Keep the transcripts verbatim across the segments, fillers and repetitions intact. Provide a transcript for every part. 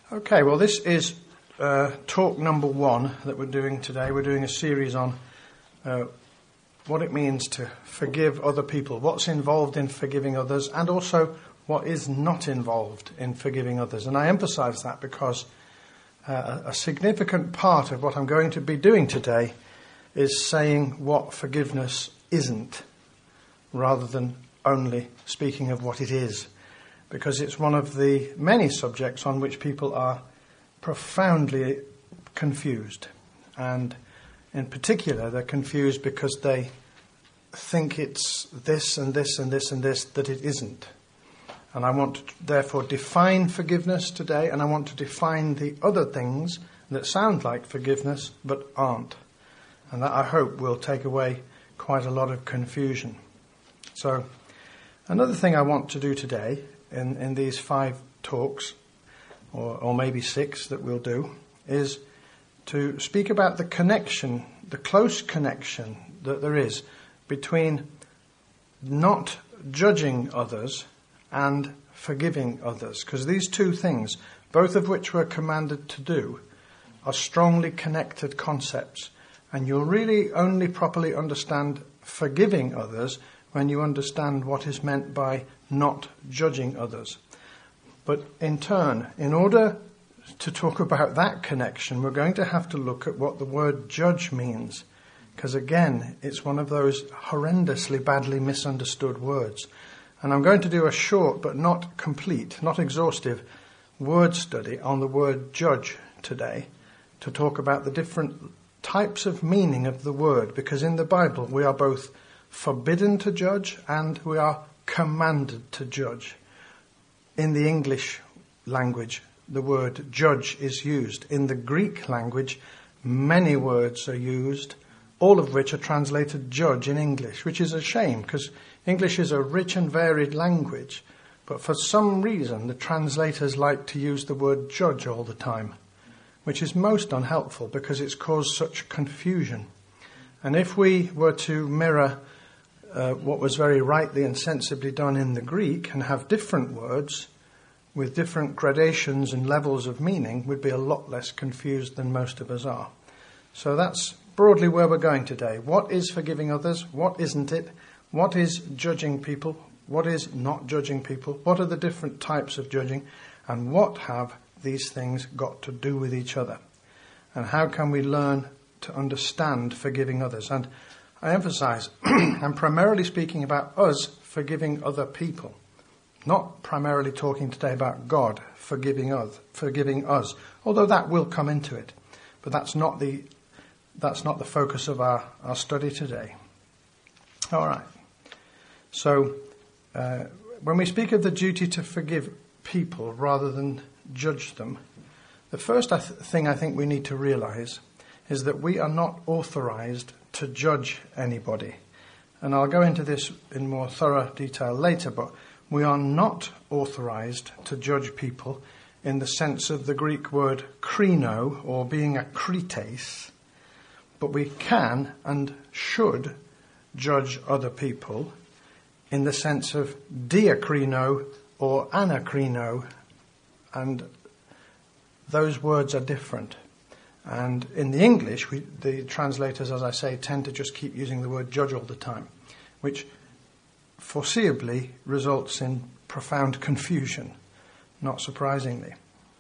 Okay, well this is uh, talk number one that we're doing today. We're doing a series on uh, what it means to forgive other people, what's involved in forgiving others, and also what is not involved in forgiving others. And I emphasize that because uh, a significant part of what I'm going to be doing today is saying what forgiveness isn't, rather than only speaking of what it is. Because it's one of the many subjects on which people are profoundly confused. And in particular, they're confused because they think it's this and this and this and this that it isn't. And I want to therefore define forgiveness today, and I want to define the other things that sound like forgiveness but aren't. And that, I hope, will take away quite a lot of confusion. So, another thing I want to do today in, in these five talks, or, or maybe six that we'll do, is to speak about the connection, the close connection that there is between not judging others and forgiving others. Because these two things, both of which we're commanded to do, are strongly connected concepts. And you'll really only properly understand forgiving others when you understand what is meant by not judging others. But in turn, in order to talk about that connection, we're going to have to look at what the word judge means. Because again, it's one of those horrendously badly misunderstood words. And I'm going to do a short but not complete, not exhaustive word study on the word judge today to talk about the different types of meaning of the word. Because in the Bible, we are both forbidden to judge and we are commanded to judge. In the English language, the word judge is used. In the Greek language, many words are used, all of which are translated judge in English, which is a shame because English is a rich and varied language. But for some reason, the translators like to use the word judge all the time, which is most unhelpful because it's caused such confusion. And if we were to mirror Uh, what was very rightly and sensibly done in the Greek and have different words with different gradations and levels of meaning, we'd be a lot less confused than most of us are. So that's broadly where we're going today. What is forgiving others? What isn't it? What is judging people? What is not judging people? What are the different types of judging? And what have these things got to do with each other? And how can we learn to understand forgiving others? And I emphasize, I'm primarily speaking about us forgiving other people, not primarily talking today about God forgiving us, forgiving us, although that will come into it. But that's not the that's not the focus of our, our study today. All right. So uh, when we speak of the duty to forgive people rather than judge them, the first I th- thing I think we need to realize is that we are not authorized to judge anybody. And I'll go into this in more thorough detail later, but we are not authorized to judge people in the sense of the Greek word krino, or being a krites, but we can and should judge other people in the sense of diakrino or anakrino, and those words are different. And in the English, we, the translators, as I say, tend to just keep using the word judge all the time, which foreseeably results in profound confusion, not surprisingly.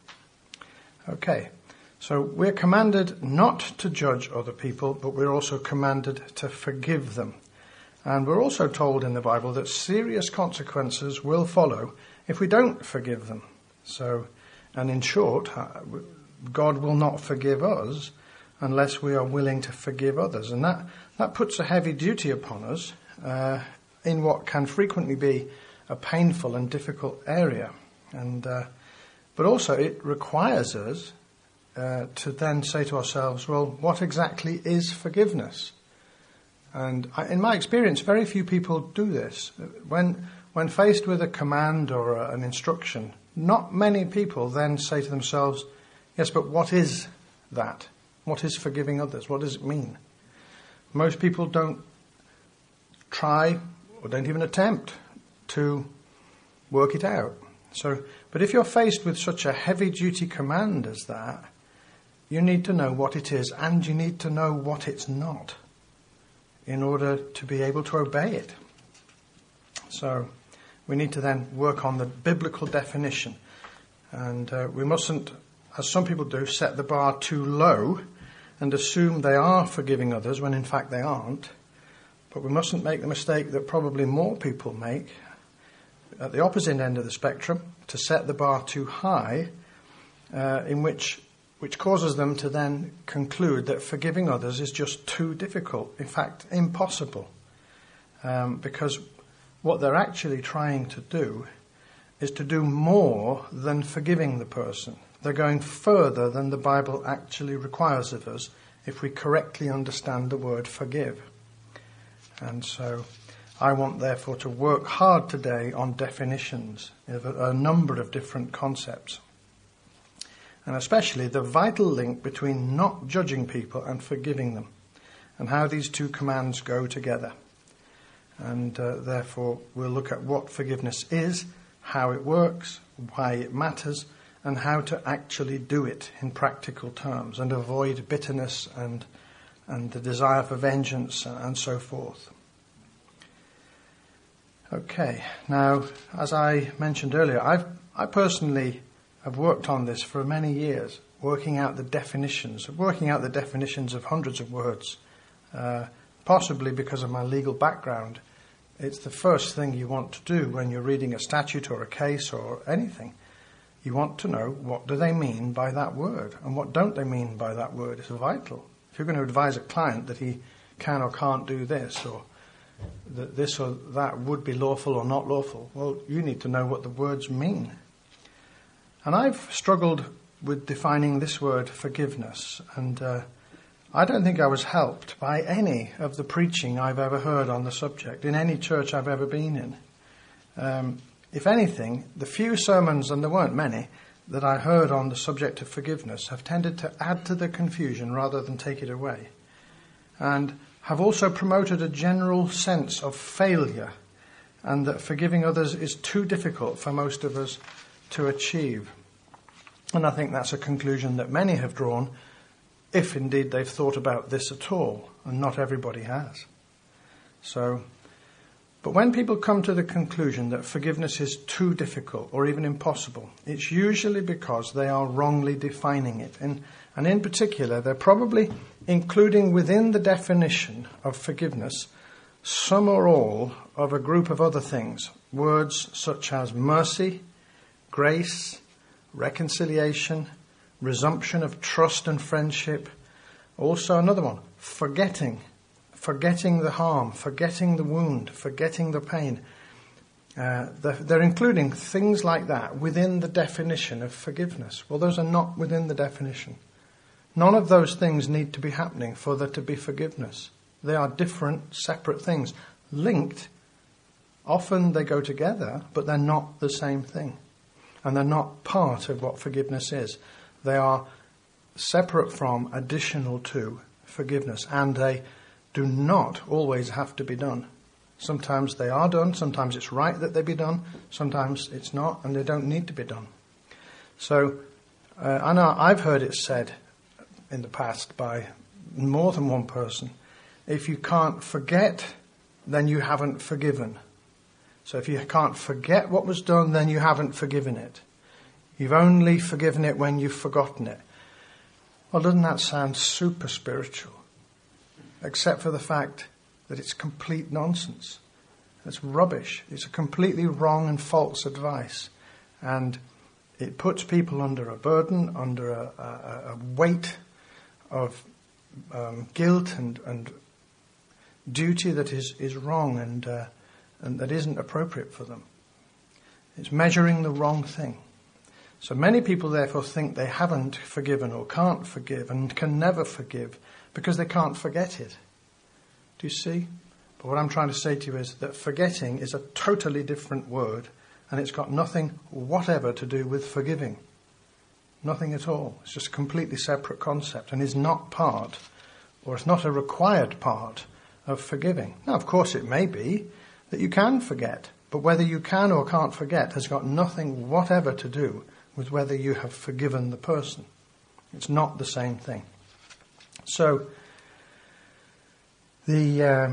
Okay, so we're commanded not to judge other people, but we're also commanded to forgive them. And we're also told in the Bible that serious consequences will follow if we don't forgive them. So, and in short, God will not forgive us unless we are willing to forgive others. And that, that puts a heavy duty upon us uh, in what can frequently be a painful and difficult area. And uh, but also it requires us uh, to then say to ourselves, well, what exactly is forgiveness? And I, in my experience, very few people do this. When, when faced with a command or a, an instruction, not many people then say to themselves, yes, but what is that? What is forgiving others? What does it mean? Most people don't try or don't even attempt to work it out. So, but if you're faced with such a heavy-duty command as that, you need to know what it is, and you need to know what it's not in order to be able to obey it. So we need to then work on the biblical definition. And uh, we mustn't, as some people do, set the bar too low and assume they are forgiving others when in fact they aren't. But we mustn't make the mistake that probably more people make at the opposite end of the spectrum, to set the bar too high, uh, in which which causes them to then conclude that forgiving others is just too difficult, in fact, impossible. Um, because what they're actually trying to do is to do more than forgiving the person. They're going further than the Bible actually requires of us if we correctly understand the word forgive. And so I want, therefore, to work hard today on definitions of a, a number of different concepts. And especially the vital link between not judging people and forgiving them, and how these two commands go together. And uh, therefore we'll look at what forgiveness is, how it works, why it matters, and how to actually do it in practical terms and avoid bitterness and and the desire for vengeance and so forth. Okay, now, as I mentioned earlier, I've I personally have worked on this for many years, working out the definitions, working out the definitions of hundreds of words, uh, possibly because of my legal background. It's the first thing you want to do when you're reading a statute or a case or anything. You want to know, what do they mean by that word, and what don't they mean by that word. It's vital. If you're going to advise a client that he can or can't do this, or that this or that would be lawful or not lawful, well, you need to know what the words mean. And I've struggled with defining this word forgiveness, and uh, I don't think I was helped by any of the preaching I've ever heard on the subject in any church I've ever been in. Um, if anything, the few sermons, and there weren't many, that I heard on the subject of forgiveness have tended to add to the confusion rather than take it away, and have also promoted a general sense of failure, and that forgiving others is too difficult for most of us to achieve. And I think that's a conclusion that many have drawn, if indeed they've thought about this at all, and not everybody has. So, but when people come to the conclusion that forgiveness is too difficult or even impossible, it's usually because they are wrongly defining it. And, and in particular, they're probably including within the definition of forgiveness some or all of a group of other things, words such as mercy, grace, reconciliation, resumption of trust and friendship. Also another one, forgetting, forgetting the harm, forgetting the wound, forgetting the pain. Uh, they're, they're including things like that within the definition of forgiveness. Well, those are not within the definition. None of those things need to be happening for there to be forgiveness. They are different, separate things, linked. Often they go together, but they're not the same thing. And they're not part of what forgiveness is. They are separate from, additional to forgiveness. And they do not always have to be done. Sometimes they are done. Sometimes it's right that they be done. Sometimes it's not, and they don't need to be done. So, uh, I know I've heard it said in the past by more than one person, if you can't forget, then you haven't forgiven. So if you can't forget what was done, then you haven't forgiven it. You've only forgiven it when you've forgotten it. Well, doesn't that sound super spiritual? Except for the fact that it's complete nonsense. It's rubbish. It's a completely wrong and false advice. And it puts people under a burden, under a, a, a weight of um, guilt and, and duty that is, is wrong and uh, and that isn't appropriate for them. It's measuring the wrong thing. So many people therefore think they haven't forgiven or can't forgive and can never forgive because they can't forget it. Do you see? But what I'm trying to say to you is that forgetting is a totally different word, and it's got nothing whatever to do with forgiving. Nothing at all. It's just a completely separate concept and is not part, or it's not a required part of forgiving. Now, of course, it may be that you can forget, but But whether you can or can't forget has got nothing whatever to do with whether you have forgiven the person. It's not the same thing. So, the uh,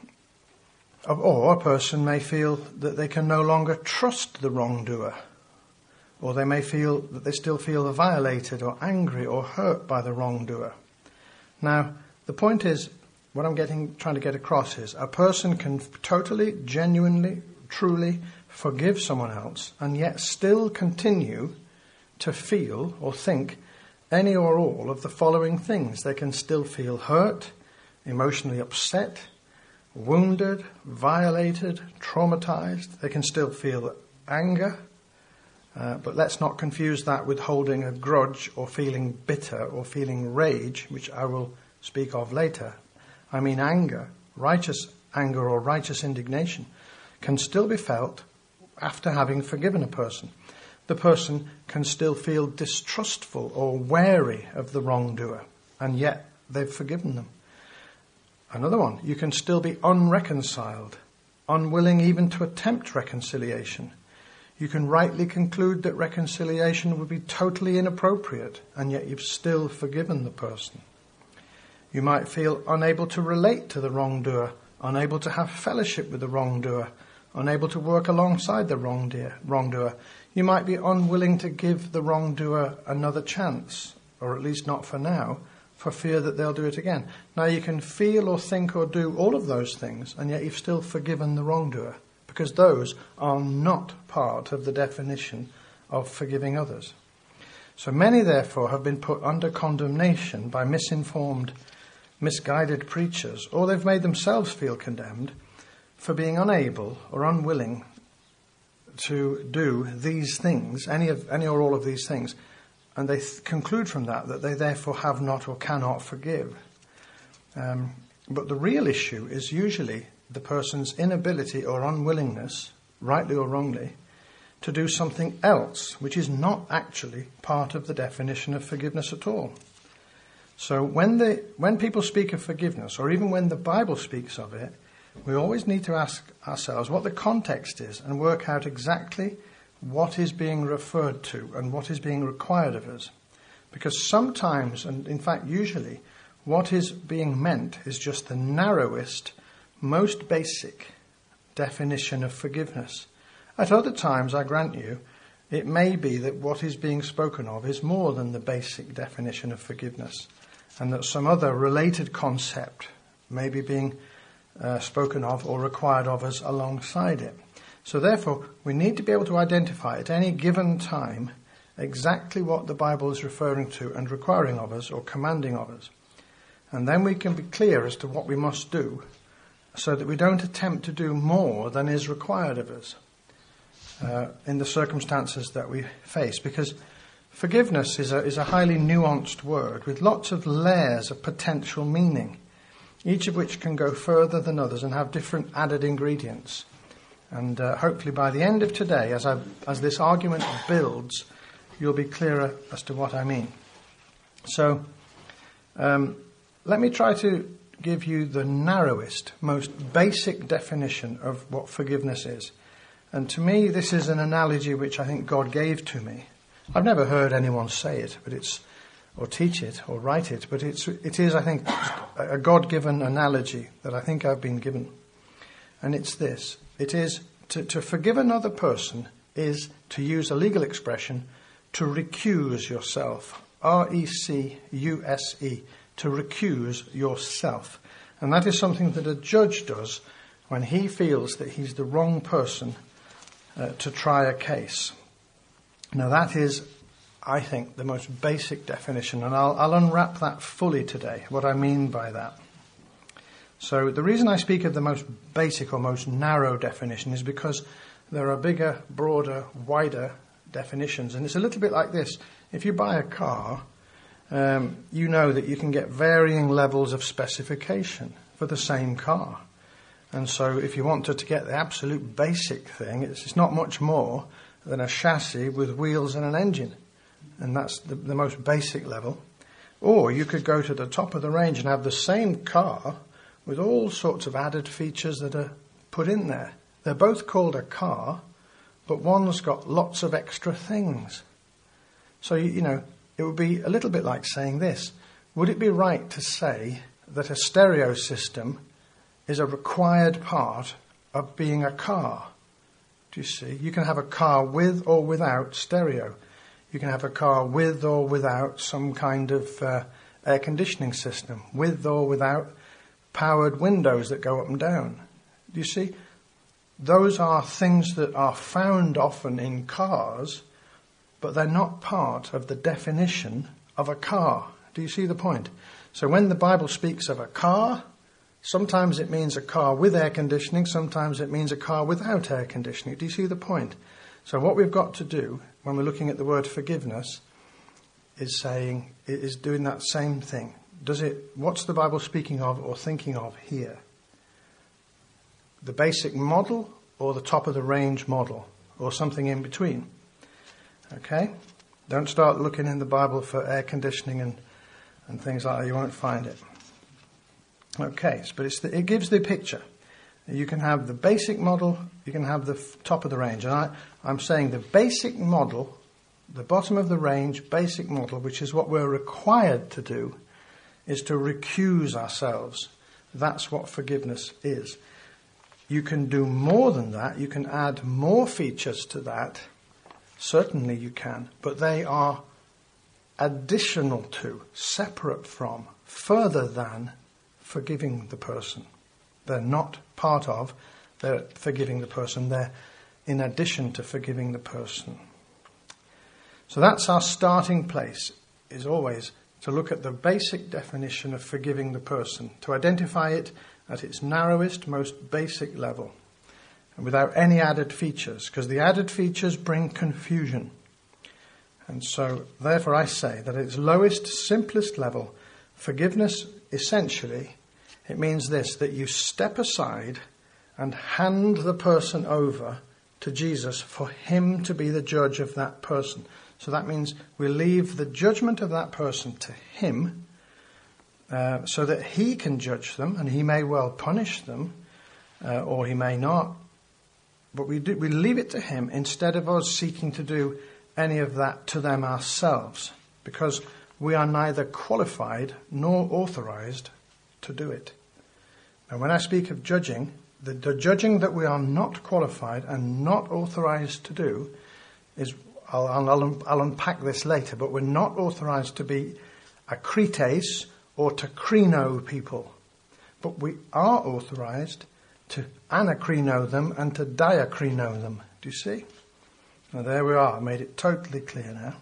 or a person may feel that they can no longer trust the wrongdoer, or they may feel that they still feel violated or angry or hurt by the wrongdoer. Now, the point is, what I'm getting, trying to get across is, a person can totally, genuinely, truly forgive someone else and yet still continue to feel or think any or all of the following things. They can still feel hurt, emotionally upset, wounded, violated, traumatized. They can still feel anger. Uh, but let's not confuse that with holding a grudge or feeling bitter or feeling rage, which I will speak of later. I mean anger, righteous anger or righteous indignation can still be felt after having forgiven a person. The person can still feel distrustful or wary of the wrongdoer, and yet they've forgiven them. Another one, you can still be unreconciled, unwilling even to attempt reconciliation. You can rightly conclude that reconciliation would be totally inappropriate, and yet you've still forgiven the person. You might feel unable to relate to the wrongdoer, unable to have fellowship with the wrongdoer, unable to work alongside the wrongdoer. You might be unwilling to give the wrongdoer another chance, or at least not for now, for fear that they'll do it again. Now, you can feel or think or do all of those things, and yet you've still forgiven the wrongdoer, because those are not part of the definition of forgiving others. So many, therefore, have been put under condemnation by misinformed, misguided preachers, or they've made themselves feel condemned for being unable or unwilling to do these things, any of any or all of these things, and they th- conclude from that that they therefore have not or cannot forgive. Um, but the real issue is usually the person's inability or unwillingness, rightly or wrongly, to do something else, which is not actually part of the definition of forgiveness at all. So when they, when people speak of forgiveness, or even when the Bible speaks of it, we always need to ask ourselves what the context is and work out exactly what is being referred to and what is being required of us. Because sometimes, and in fact usually, what is being meant is just the narrowest, most basic definition of forgiveness. At other times, I grant you, it may be that what is being spoken of is more than the basic definition of forgiveness, and that some other related concept may be being uh, spoken of or required of us alongside it. So therefore, we need to be able to identify at any given time exactly what the Bible is referring to and requiring of us or commanding of us. And then we can be clear as to what we must do, so that we don't attempt to do more than is required of us uh, in the circumstances that we face. Because forgiveness is a, is a highly nuanced word with lots of layers of potential meaning, each of which can go further than others and have different added ingredients. And uh, hopefully by the end of today, as, I, as this argument builds, you'll be clearer as to what I mean. So um, let me try to give you the narrowest, most basic definition of what forgiveness is. And to me, this is an analogy which I think God gave to me. I've never heard anyone say it, but it's, or teach it, or write it, but it's, it is, I think, a God-given analogy that I think I've been given. And it's this. It is, to, to forgive another person is, to use a legal expression, to recuse yourself. R E C U S E. To recuse yourself. And that is something that a judge does when he feels that he's the wrong person uh, to try a case. Now that is, I think, the most basic definition, and I'll, I'll unwrap that fully today, what I mean by that. So the reason I speak of the most basic or most narrow definition is because there are bigger, broader, wider definitions. And it's a little bit like this. If you buy a car, Um, you know that you can get varying levels of specification for the same car. And so if you wanted to get the absolute basic thing, it's, it's not much more than a chassis with wheels and an engine. And that's the, the most basic level. Or you could go to the top of the range and have the same car with all sorts of added features that are put in there. They're both called a car, but one's got lots of extra things. So, you, you know, it would be a little bit like saying this. Would it be right to say that a stereo system is a required part of being a car? Do you see? You can have a car with or without stereo. You can have a car with or without some kind of uh, air conditioning system, with or without powered windows that go up and down. Do you see? Those are things that are found often in cars, but they're not part of the definition of a car. Do you see the point? So when the Bible speaks of a car, sometimes it means a car with air conditioning, sometimes it means a car without air conditioning. Do you see the point? So what we've got to do when we're looking at the word forgiveness is saying, is doing that same thing. Does it, what's the Bible speaking of or thinking of here? The basic model or the top of the range model or something in between? Okay? Don't start looking in the Bible for air conditioning and, and things like that. You won't find it. Okay, but it's the, it gives the picture. You can have the basic model, you can have the f- top of the range. And I, I'm saying the basic model, the bottom of the range basic model, which is what we're required to do, is to recuse ourselves. That's what forgiveness is. You can do more than that. You can add more features to that. Certainly you can. But they are additional to, separate from, further than forgiving the person. They're not part of, they're forgiving the person. They're in addition to forgiving the person. So that's our starting place, is always to look at the basic definition of forgiving the person, to identify it at its narrowest, most basic level, and without any added features, because the added features bring confusion. And so, therefore, I say that at its lowest, simplest level, forgiveness, essentially, it means this, that you step aside and hand the person over to Jesus for him to be the judge of that person. So that means we leave the judgment of that person to him, uh, so that he can judge them, and he may well punish them, uh, or he may not. But we do, we leave it to him instead of us seeking to do any of that to them ourselves, because we are neither qualified nor authorized to do it. And when I speak of judging, the, the judging that we are not qualified and not authorized to do is, I'll, I'll, I'll unpack this later, but we're not authorized to be akrites or to krino people. But we are authorized to anakrino them and to diakrino them. Do you see? Now there we are. I made it totally clear now.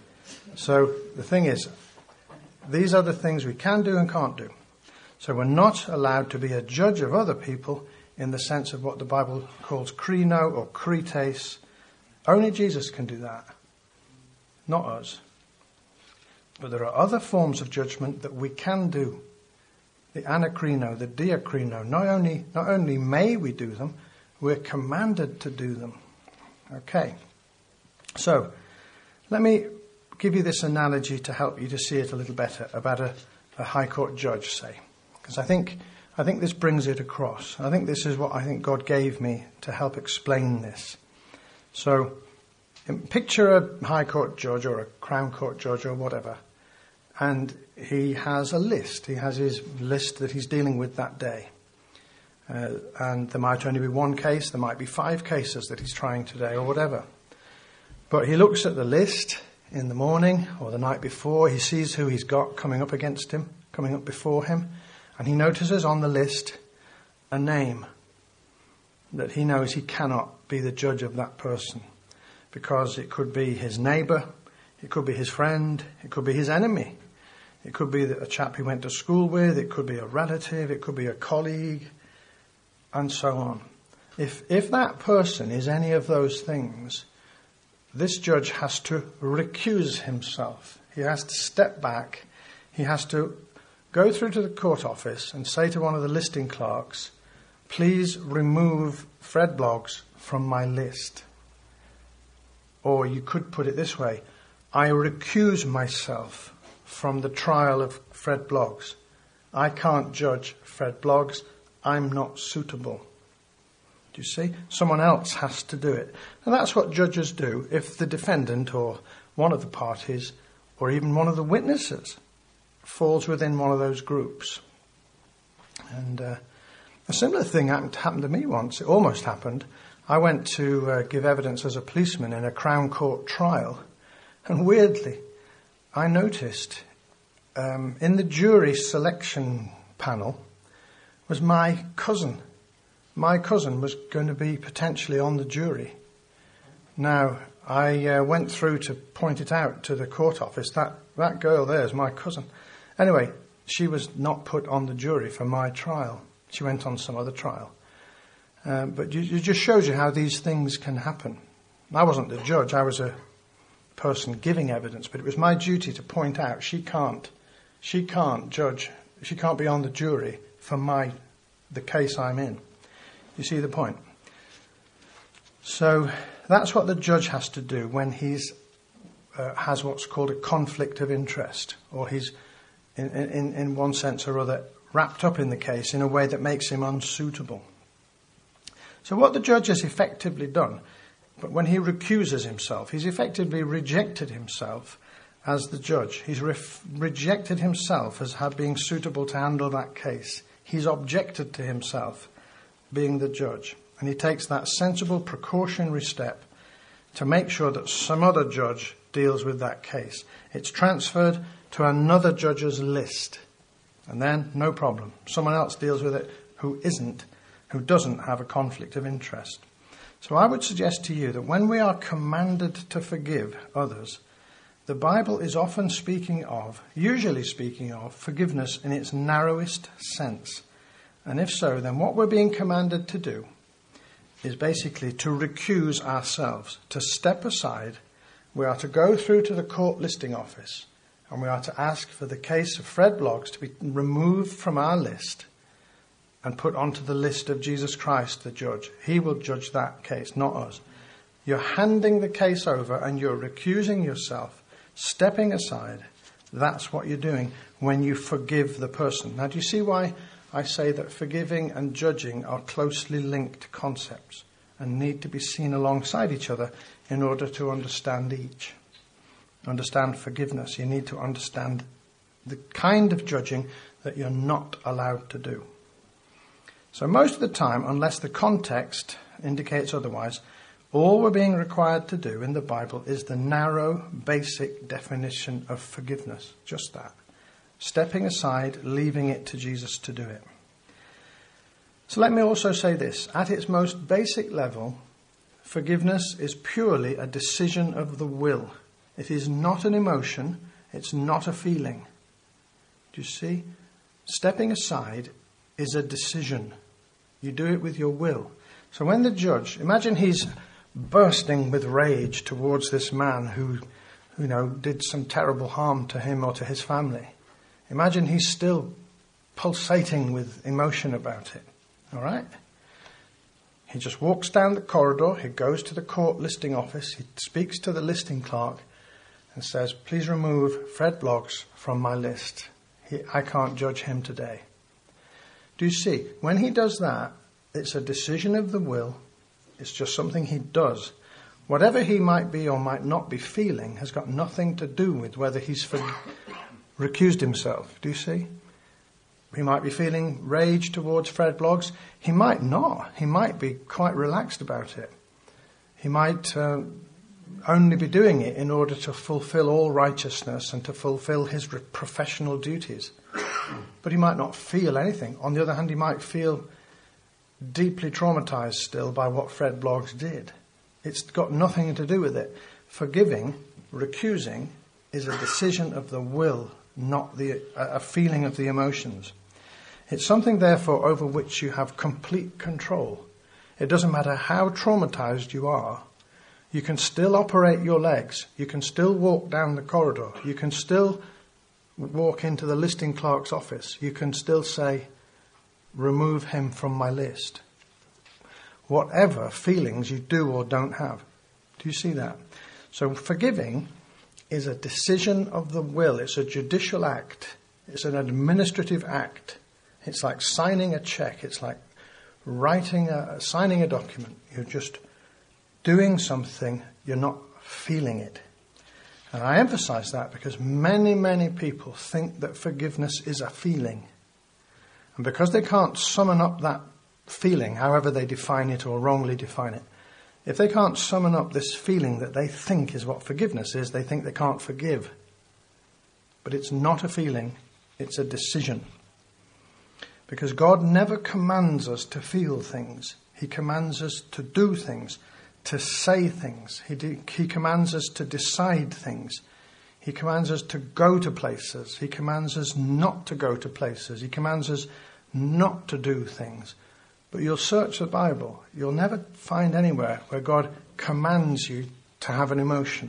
So the thing is, these are the things we can do and can't do. So we're not allowed to be a judge of other people in the sense of what the Bible calls krino or krites. Only Jesus can do that, not us. But there are other forms of judgment that we can do. The anakrino, the diakrino. Not only, not only may we do them, we're commanded to do them. Okay. So, let me give you this analogy to help you to see it a little better about a, a High Court judge, say. Because I think, I think this brings it across. I think this is what I think God gave me to help explain this. So, picture a High Court judge or a Crown Court judge or whatever. And he has a list. He has his list that he's dealing with that day. Uh, and there might only be one case. There might be five cases that he's trying today or whatever. But he looks at the list in the morning or the night before. He sees who he's got coming up against him, coming up before him. And he notices on the list a name that he knows he cannot be the judge of that person. Because it could be his neighbour, it could be his friend, it could be his enemy. It could be a chap he went to school with, it could be a relative, it could be a colleague, and so on. If if that person is any of those things, this judge has to recuse himself. He has to step back. He has to go through to the court office and say to one of the listing clerks, please remove Fred Bloggs from my list. Or you could put it this way, I recuse myself from the trial of Fred Bloggs. I can't judge Fred Bloggs. I'm not suitable. Do you see? Someone else has to do it. And that's what judges do if the defendant or one of the parties or even one of the witnesses falls within one of those groups. And uh, a similar thing happened, happened to me once. It almost happened. I went to uh, give evidence as a policeman in a Crown Court trial. And weirdly, I noticed um, in the jury selection panel was my cousin. My cousin was going to be potentially on the jury. Now, I uh, went through to point it out to the court office. That, that girl there is my cousin. Anyway, she was not put on the jury for my trial. She went on some other trial. Um, but it just shows you how these things can happen. I wasn't the judge. I was a person giving evidence, but it was my duty to point out she can't, she can't judge, she can't be on the jury for my, the case I'm in. You see the point? So that's what the judge has to do when he's uh, has what's called a conflict of interest, or he's in, in, in one sense or other wrapped up in the case in a way that makes him unsuitable. So what the judge has effectively done, but when he recuses himself, he's effectively rejected himself as the judge. He's ref- rejected himself as being suitable to handle that case. He's objected to himself being the judge. And he takes that sensible precautionary step to make sure that some other judge deals with that case. It's transferred to another judge's list. And then, no problem. Someone else deals with it who isn't, who doesn't have a conflict of interest. So I would suggest to you that when we are commanded to forgive others, the Bible is often speaking of, usually speaking of, forgiveness in its narrowest sense. And if so, then what we're being commanded to do is basically to recuse ourselves, to step aside. We are to go through to the court listing office and we are to ask for the case of Fred Bloggs to be removed from our list and put onto the list of Jesus Christ, the judge. He will judge that case, not us. You're handing the case over and you're recusing yourself, stepping aside. That's what you're doing when you forgive the person. Now, do you see why I say that forgiving and judging are closely linked concepts and need to be seen alongside each other in order to understand each? Understand forgiveness. You need to understand the kind of judging that you're not allowed to do. So most of the time, unless the context indicates otherwise, all we're being required to do in the Bible is the narrow, basic definition of forgiveness. Just that. Stepping aside, leaving it to Jesus to do it. So let me also say this. At its most basic level, forgiveness is purely a decision of the will. It is not an emotion. It's not a feeling. Do you see? Stepping aside is a decision. You do it with your will. So when the judge, imagine he's bursting with rage towards this man who, you know, did some terrible harm to him or to his family. Imagine he's still pulsating with emotion about it. All right? He just walks down the corridor. He goes to the court listing office. He speaks to the listing clerk and says, please remove Fred Bloggs from my list. He, I can't judge him today. Do you see? When he does that, it's a decision of the will. It's just something he does. Whatever he might be or might not be feeling has got nothing to do with whether he's for, recused himself. Do you see? He might be feeling rage towards Fred Bloggs. He might not. He might be quite relaxed about it. He might uh, only be doing it in order to fulfill all righteousness and to fulfill his professional duties. But he might not feel anything. On the other hand, he might feel deeply traumatized still by what Fred Bloggs did. It's got nothing to do with it. Forgiving, recusing, is a decision of the will, not the a feeling of the emotions. It's something, therefore, over which you have complete control. It doesn't matter how traumatized you are. You can still operate your legs. You can still walk down the corridor. You can still walk into the listing clerk's office. You can still say, remove him from my list. Whatever feelings you do or don't have. Do you see that? So forgiving is a decision of the will. It's a judicial act. It's an administrative act. It's like signing a check. It's like writing, a, signing a document. You're just doing something, you're not feeling it. And I emphasize that because many, many people think that forgiveness is a feeling. And because they can't summon up that feeling, however they define it or wrongly define it, if they can't summon up this feeling that they think is what forgiveness is, they think they can't forgive. But it's not a feeling, it's a decision. Because God never commands us to feel things. He commands us to do things, to say things. He, de- he commands us to decide things. He commands us to go to places. He commands us not to go to places. He commands us not to do things. But you'll search the Bible, you'll never find anywhere where God commands you to have an emotion.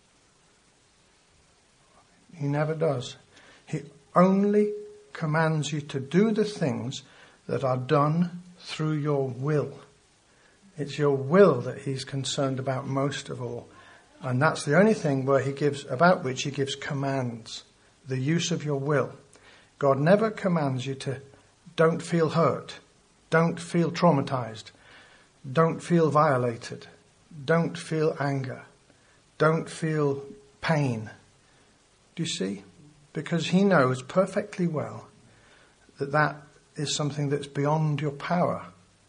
He never does. He only commands you to do the things that are done through your will. It's your will that he's concerned about most of all. And that's the only thing where he gives, about which he gives commands. The use of your will. God never commands you to don't feel hurt. Don't feel traumatized. Don't feel violated. Don't feel anger. Don't feel pain. Do you see? Because he knows perfectly well that that is something that's beyond your power.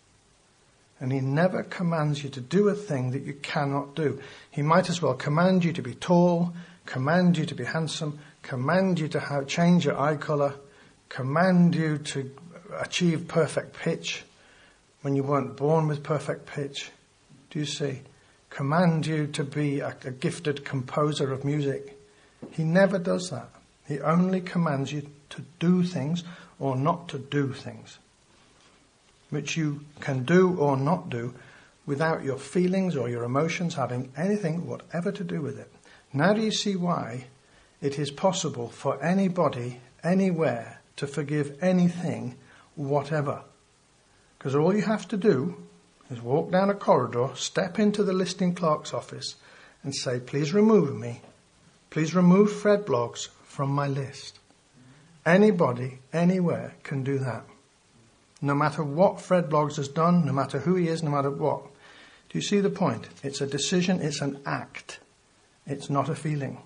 And he never commands you to do a thing that you cannot do. He might as well command you to be tall, command you to be handsome, command you to have, change your eye colour, command you to achieve perfect pitch when you weren't born with perfect pitch. Do you see? Command you to be a, a gifted composer of music. He never does that. He only commands you to do things or not to do things, which you can do or not do without your feelings or your emotions having anything whatever to do with it. Now do you see why it is possible for anybody, anywhere, to forgive anything, whatever? Because all you have to do is walk down a corridor, step into the listing clerk's office and say, please remove me. Please remove Fred Bloggs from my list. Anybody, anywhere can do that. No matter what Fred Bloggs has done, no matter who he is, no matter what. Do you see the point? It's a decision, it's an act. It's not a feeling.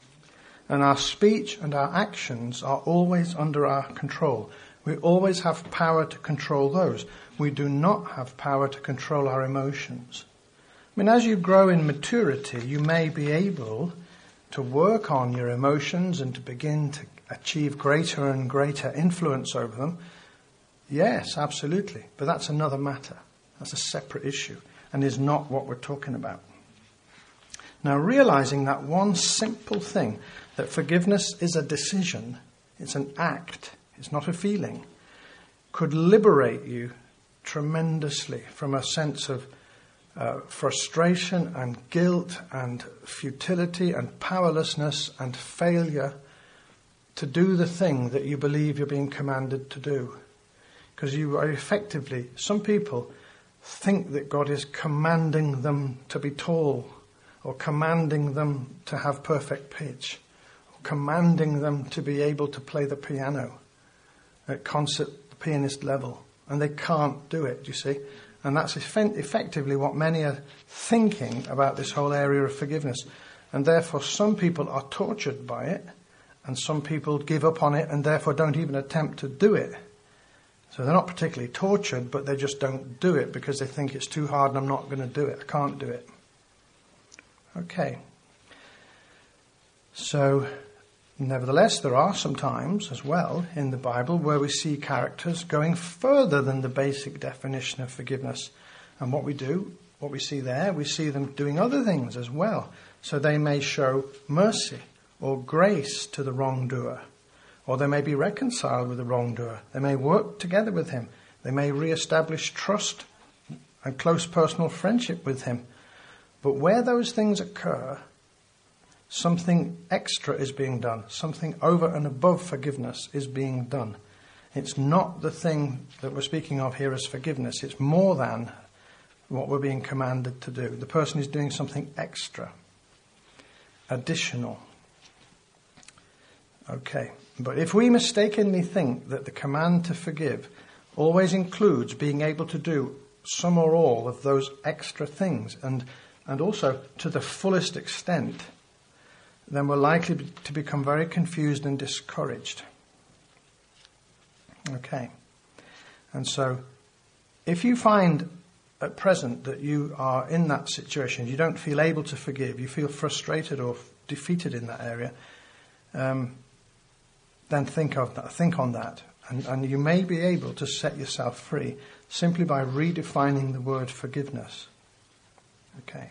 And our speech and our actions are always under our control. We always have power to control those. We do not have power to control our emotions. I mean, as you grow in maturity, you may be able to work on your emotions and to begin to achieve greater and greater influence over them. Yes, absolutely. But that's another matter. That's a separate issue and is not what we're talking about. Now, realizing that one simple thing, that forgiveness is a decision, it's an act, it's not a feeling, could liberate you tremendously from a sense of uh, frustration and guilt and futility and powerlessness and failure to do the thing that you believe you're being commanded to do. Because you are effectively, some people think that God is commanding them to be tall, or commanding them to have perfect pitch, or commanding them to be able to play the piano at concert pianist level. And they can't do it, you see. And that's eff- effectively what many are thinking about this whole area of forgiveness. And therefore some people are tortured by it, and some people give up on it and therefore don't even attempt to do it. So they're not particularly tortured, but they just don't do it because they think it's too hard and I'm not going to do it. I can't do it. Okay. So, nevertheless, there are some times as well in the Bible where we see characters going further than the basic definition of forgiveness. And what we do, what we see there, we see them doing other things as well. So they may show mercy or grace to the wrongdoer. Or they may be reconciled with the wrongdoer. They may work together with him. They may re-establish trust and close personal friendship with him. But where those things occur, something extra is being done. Something over and above forgiveness is being done. It's not the thing that we're speaking of here as forgiveness. It's more than what we're being commanded to do. The person is doing something extra, additional. Okay. But if we mistakenly think that the command to forgive always includes being able to do some or all of those extra things, and, and also to the fullest extent, then we're likely to become very confused and discouraged. Okay. And so, if you find at present that you are in that situation, you don't feel able to forgive, you feel frustrated or defeated in that area, um, then think of that, think on that. And, and you may be able to set yourself free simply by redefining the word forgiveness. Okay.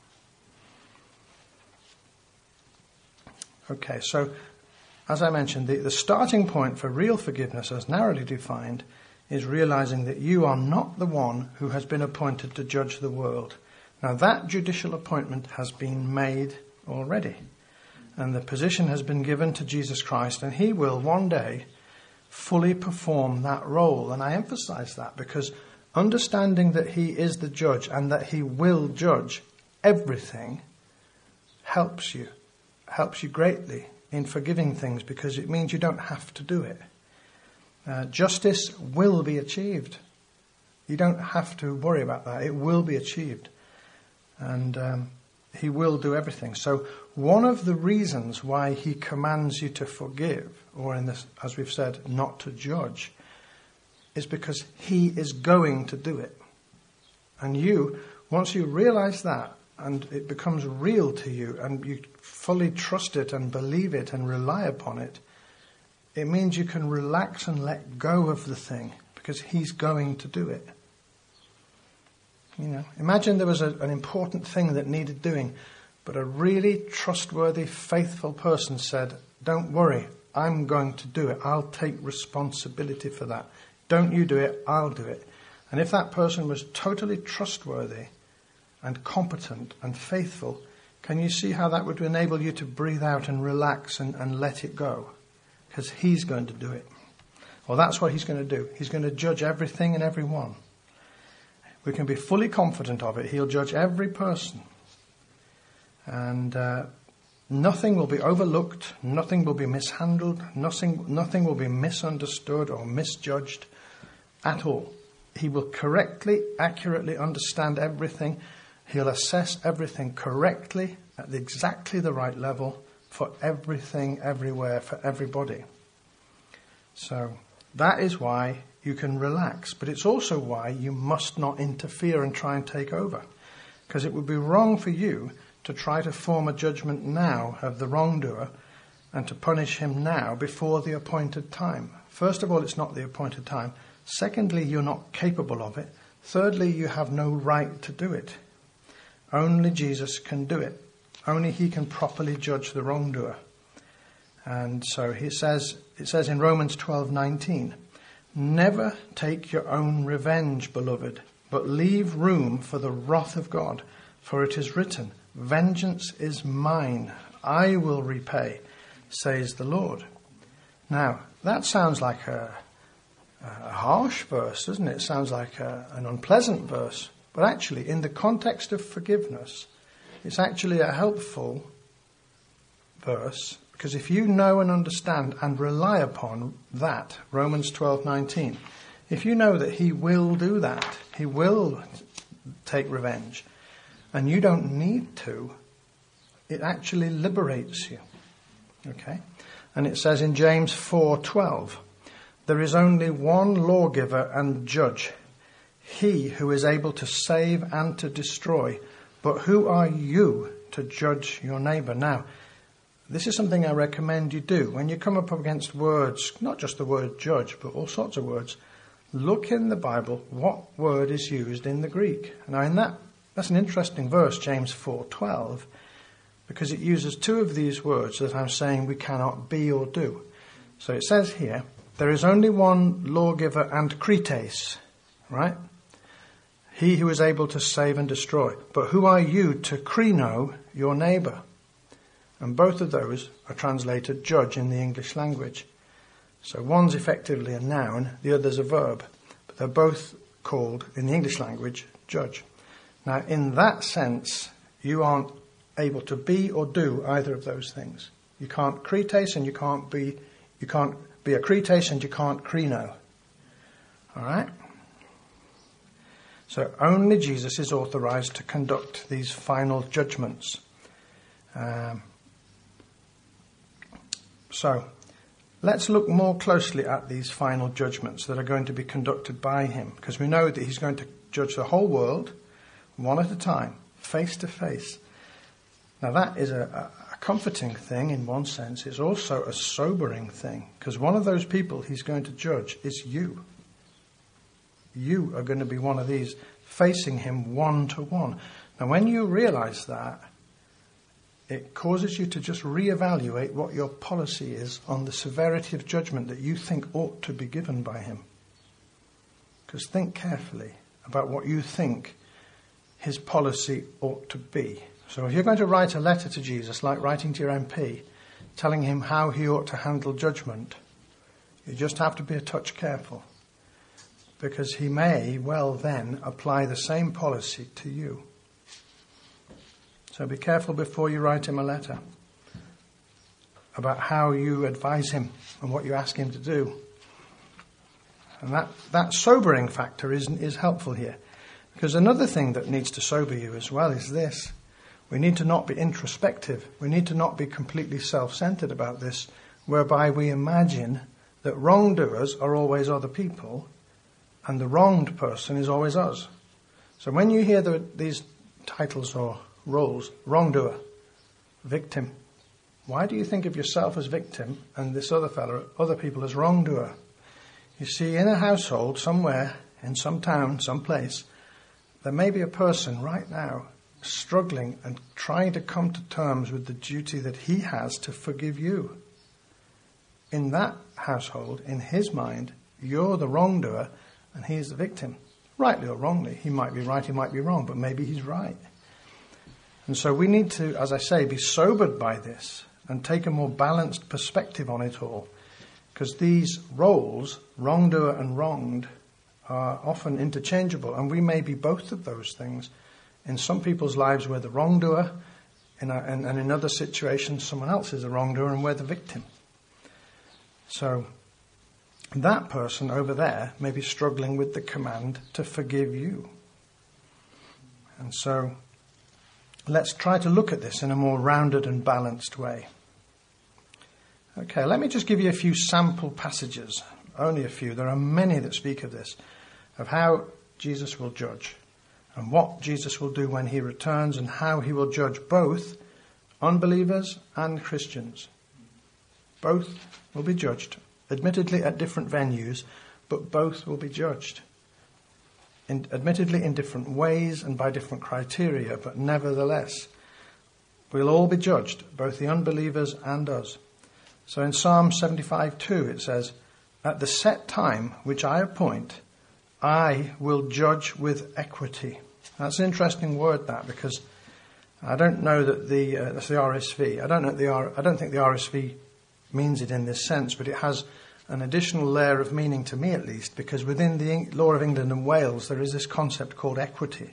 Okay, so as I mentioned, the, the starting point for real forgiveness, as narrowly defined, is realizing that you are not the one who has been appointed to judge the world. Now, that judicial appointment has been made already, and the position has been given to Jesus Christ, and he will one day fully perform that role. And I emphasize that because understanding that he is the judge and that he will judge everything helps you, helps you greatly in forgiving things, because it means you don't have to do it. Uh, justice will be achieved. You don't have to worry about that. It will be achieved. And um, he will do everything. So one of the reasons why he commands you to forgive, or in this, as we've said, not to judge, is because he is going to do it. And you, once you realize that, and it becomes real to you, and you fully trust it and believe it and rely upon it, it means you can relax and let go of the thing, because he's going to do it. You know, imagine there was a, an important thing that needed doing, but a really trustworthy, faithful person said, "Don't worry, I'm going to do it. I'll take responsibility for that. Don't you do it, I'll do it." And if that person was totally trustworthy and competent and faithful, can you see how that would enable you to breathe out and relax and, and let it go? Because he's going to do it. Well, that's what he's going to do. He's going to judge everything and everyone. We can be fully confident of it. He'll judge every person. And uh, nothing will be overlooked. Nothing will be mishandled. Nothing, nothing will be misunderstood or misjudged at all. He will correctly, accurately understand everything. He'll assess everything correctly at exactly the right level for everything, everywhere, for everybody. So that is why you can relax. But it's also why you must not interfere and try and take over. Because it would be wrong for you to try to form a judgment now of the wrongdoer and to punish him now before the appointed time. First of all, it's not the appointed time. Secondly, you're not capable of it. Thirdly, you have no right to do it. Only Jesus can do it. Only he can properly judge the wrongdoer. And so he says, it says in Romans twelve nineteen, "Never take your own revenge, beloved, but leave room for the wrath of God. For it is written, 'Vengeance is mine, I will repay,' says the Lord." Now, that sounds like a, a harsh verse, doesn't it? It sounds like a, an unpleasant verse. But actually, in the context of forgiveness, it's actually a helpful verse, because if you know and understand and rely upon that, Romans twelve nineteen, if you know that he will do that, he will take revenge, and you don't need to, it actually liberates you. Okay? And it says in James four twelve, "There is only one lawgiver and judge, he who is able to save and to destroy. But who are you to judge your neighbour?" Now, this is something I recommend you do. When you come up against words, not just the word judge, but all sorts of words, look in the Bible what word is used in the Greek. Now, in that, that's an interesting verse, James four twelve, because it uses two of these words that I'm saying we cannot be or do. So it says here, "There is only one lawgiver and krites," right? He who is able to save and destroy. But who are you to krino your neighbour? And both of those are translated judge in the English language. So one's effectively a noun, the other's a verb. But they're both called, in the English language, judge. Now, in that sense, you aren't able to be or do either of those things. You can't krites and you can't be, you can't be a krites and you can't krino. All right? So only Jesus is authorized to conduct these final judgments. Um, so let's look more closely at these final judgments that are going to be conducted by him, because we know that he's going to judge the whole world one at a time, face to face. Now that is a, a comforting thing in one sense. It's also a sobering thing, because one of those people he's going to judge is you. You are going to be one of these, facing him one to one. Now when you realize that, it causes you to just reevaluate what your policy is on the severity of judgment that you think ought to be given by him. Because think carefully about what you think his policy ought to be. So if you're going to write a letter to Jesus, like writing to your M P, telling him how he ought to handle judgment, you just have to be a touch careful. Because he may well then apply the same policy to you. So be careful before you write him a letter about how you advise him and what you ask him to do. And that, that sobering factor is, is helpful here. Because another thing that needs to sober you as well is this. We need to not be introspective. We need to not be completely self-centered about this, whereby we imagine that wrongdoers are always other people and the wronged person is always us. So when you hear the, these titles or roles, wrongdoer, victim, why do you think of yourself as victim and this other fellow, other people as wrongdoer? You see, in a household somewhere, in some town, some place, there may be a person right now struggling and trying to come to terms with the duty that he has to forgive you. In that household, in his mind, you're the wrongdoer and he's the victim. Rightly or wrongly. He might be right, he might be wrong, but maybe he's right. And so we need to, as I say, be sobered by this and take a more balanced perspective on it all. Because these roles, wrongdoer and wronged, are often interchangeable. And we may be both of those things. In some people's lives, we're the wrongdoer, in a, and, and in other situations, someone else is the wrongdoer and we're the victim. So that person over there may be struggling with the command to forgive you. And so let's try to look at this in a more rounded and balanced way. Okay, let me just give you a few sample passages, only a few. There are many that speak of this, of how Jesus will judge and what Jesus will do when he returns and how he will judge both unbelievers and Christians. Both will be judged, admittedly at different venues, but both will be judged. In, admittedly in different ways and by different criteria, but nevertheless, we'll all be judged, both the unbelievers and us. So in Psalm seventy-five two it says, "At the set time which I appoint, I will judge with equity." That's an interesting word, that, because I don't know that the uh, that's the R S V. I don't know the R, I don't think the R S V means it in this sense, but it has an additional layer of meaning to me, at least, because within the law of England and Wales there is this concept called equity,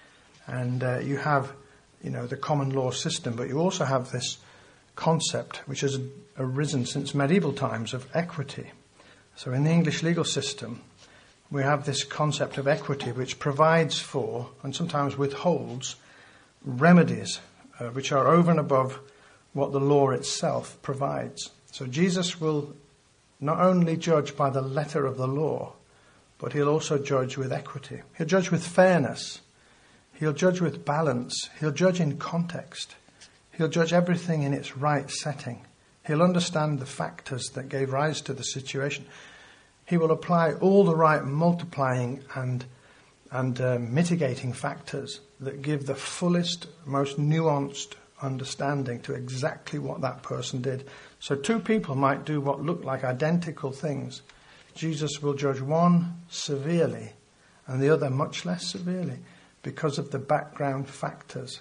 and uh, you have, you know, the common law system, but you also have this concept which has arisen since medieval times of equity. So in the English legal system, we have this concept of equity which provides for, and sometimes withholds, remedies uh, which are over and above what the law itself provides. So Jesus will not only judge by the letter of the law, but he'll also judge with equity. He'll judge with fairness. He'll judge with balance. He'll judge in context. He'll judge everything in its right setting. He'll understand the factors that gave rise to the situation. He will apply all the right multiplying and and uh, mitigating factors that give the fullest, most nuanced understanding to exactly what that person did. So two people might do what look like identical things. Jesus will judge one severely and the other much less severely because of the background factors.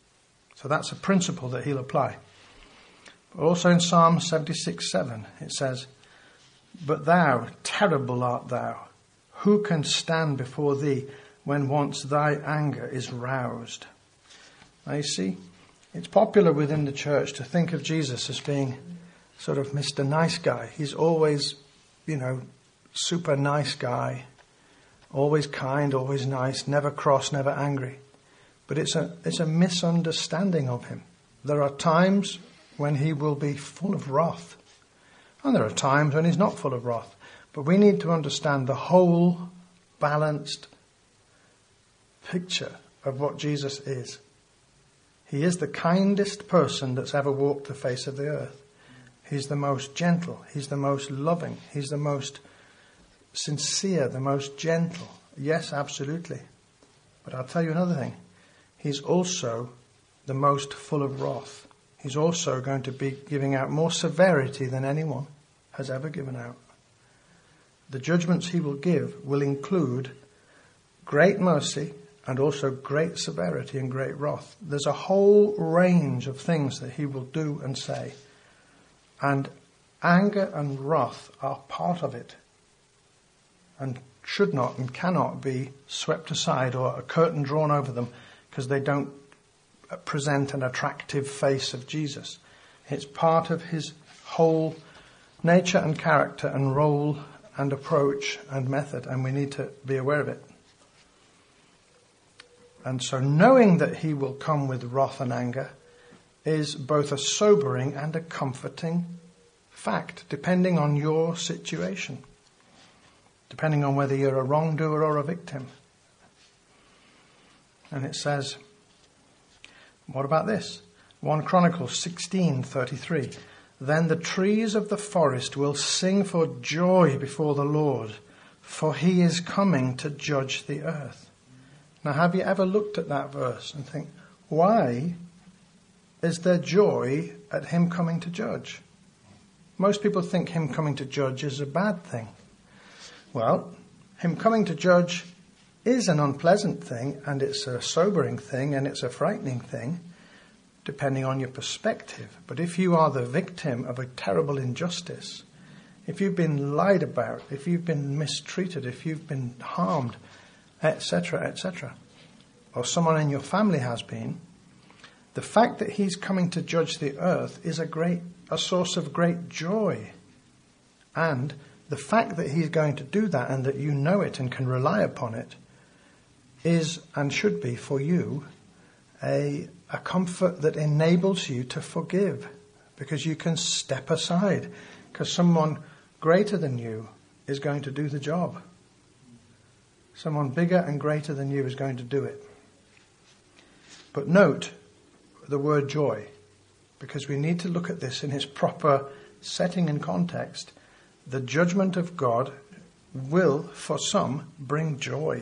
So that's a principle that he'll apply. But also in Psalm seventy-six seven it says, "But thou, terrible art thou. Who can stand before thee when once thy anger is roused?" Now you see, it's popular within the church to think of Jesus as being sort of Mister Nice Guy. He's always, you know, super nice guy. always kind, always nice, never cross, never angry. But it's a, it's a misunderstanding of him. There are times when he will be full of wrath. And there are times when he's not full of wrath. But we need to understand the whole balanced picture of what Jesus is. He is the kindest person that's ever walked the face of the earth. He's the most gentle. He's the most loving. He's the most sincere, the most gentle. Yes, absolutely. But I'll tell you another thing. He's also the most full of wrath. He's also going to be giving out more severity than anyone has ever given out. The judgments he will give will include great mercy and also great severity and great wrath. There's a whole range of things that he will do and say. And anger and wrath are part of it and should not and cannot be swept aside or a curtain drawn over them because they don't present an attractive face of Jesus. It's part of his whole nature and character and role and approach and method, and we need to be aware of it. And so knowing that he will come with wrath and anger is both a sobering and a comforting fact, depending on your situation, depending on whether you're a wrongdoer or a victim. And it says, what about this? First Chronicles sixteen thirty-three. Then the trees of the forest will sing for joy before the Lord, for he is coming to judge the earth. Now, have you ever looked at that verse and think, why is there joy at him coming to judge? Most people think him coming to judge is a bad thing. Well, him coming to judge is an unpleasant thing, and it's a sobering thing, and it's a frightening thing, depending on your perspective. But if you are the victim of a terrible injustice, if you've been lied about, if you've been mistreated, if you've been harmed, et cetera, et cetera, or someone in your family has been, the fact that he's coming to judge the earth is a great, a source of great joy. And the fact that he's going to do that and that you know it and can rely upon it is and should be for you a, a comfort that enables you to forgive, because you can step aside because someone greater than you is going to do the job. Someone bigger and greater than you is going to do it. But note the word joy, because we need to look at this in its proper setting and context. The judgment of God will, for some, bring joy,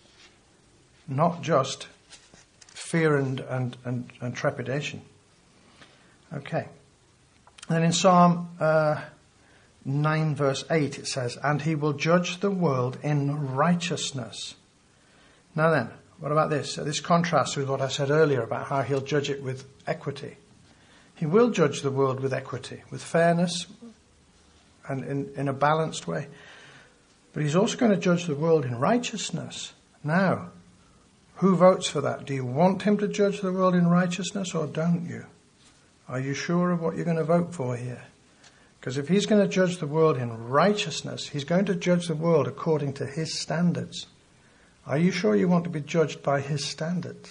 not just fear and, and, and, and trepidation. Okay. Then in Psalm uh, nine verse eight it says, and he will judge the world in righteousness. Now then, what about this? This contrasts with what I said earlier about how he'll judge it with equity. He will judge the world with equity, with fairness, and in, in a balanced way. But he's also going to judge the world in righteousness. Now, who votes for that? Do you want him to judge the world in righteousness or don't you? Are you sure of what you're going to vote for here? Because if he's going to judge the world in righteousness, he's going to judge the world according to his standards. Are you sure you want to be judged by his standards?